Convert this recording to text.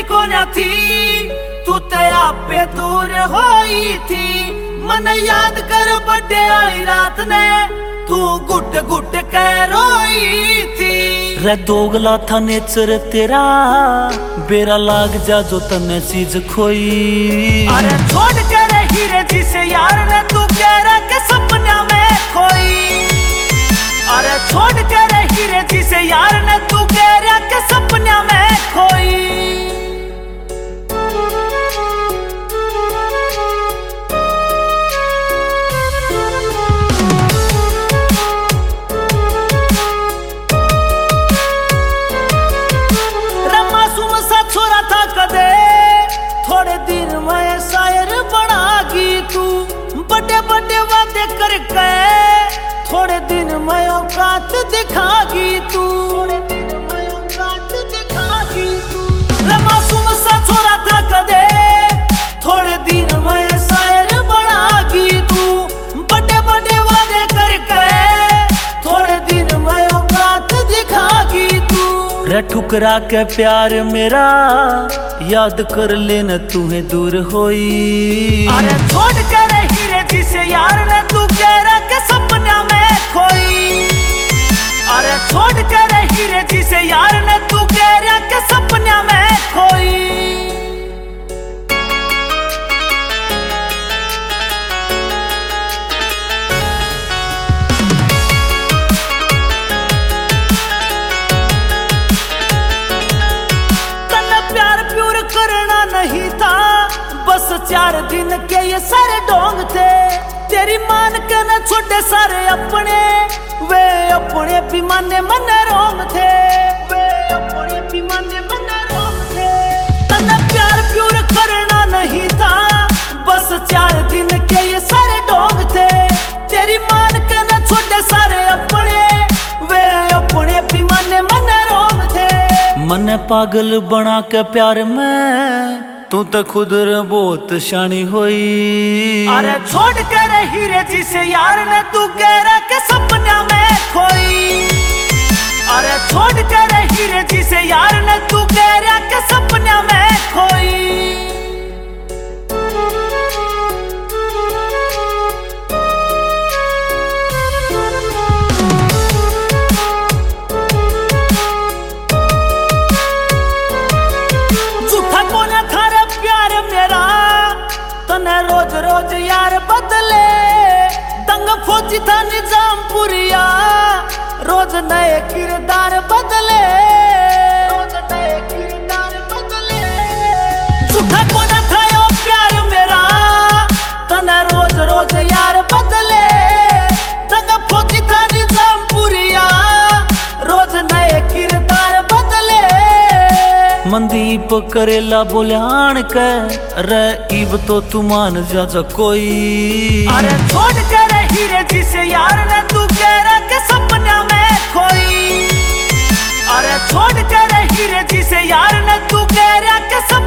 को न थी, तू ते आपे दूर होई थी। मन याद कर बर्थडे आई रात ने, तू गुट गुट के रोई थी। रे दोगला था नेचर तेरा, बेरा लाग जा जो तने चीज खोई। अरे छोड़ के रे हीरे जिसे यार ने तू कह रहा के सपना में खोई। अरे छोड़ के रे हीरे जिसे यार ने तू कह रहा के सपना में खोई। थोड़े दिन में शायर बनागी तू, बड़े बड़े वादे करके थोड़े दिन में औकात दिखागी तू। मासूम सा छोरा था कदे, थोड़े दिन में शायर बनागी तू, बड़े बड़े वादे करके थोड़े दिन में औकात दिखागी तू। रे ठुकरा के प्यार मेरा याद कर लेना तुम्हें दूर होई। अरे छोड़ के रे हीरे जिसे यार ने तू कह रहा के सपना में खोई। अरे छोड़ के रे हीरे जिसे यार ने तू कह रहा के सपना में खोई। करना नहीं था, बस 4 दिन के ये सारे ढोंग थे। तेरी मान के न छोटे सारे अपने, वे अपने भी माने मन रोंग थे। वे अपने भी माने मन रोंग थे। तन्ने प्यार प्यूर करना नहीं था, बस 4 दिन के ये सारे ढोंग थे। तेरी मान के न छोटे सारे अपने, वे अपने भी माने मन रोंग थे। मन पागल बना के प्यार में तू तो खुद बहुत शानी होई। अरे छोड़ के रे हीरे जिसे यार ने तू कह रहा के सपना में खोई। अरे छोड़ के रे हीरे जिसे यार ने तू कह रहा के सपना में खोई। रोज रोज यार बदले, दंग फौजी था निजामपुरिया, रोज नए किरदार बदले। रोज नए किरदार बदले, झूठा कोना था यो प्यार मेरा, तना रोज रोज यार बदले। दंग फौजी था निजामपुरिया, रोज नए किरदार बदले। मनदीप करेला बोल्यान के रे इब तो तू मान जा कोई। अरे छोड़ के रे हीरे जिसे यार ने तू कह रहा के सपना में खोई। अरे छोड़ के रे हीरे जिसे यार ने तू कह रहा के सपना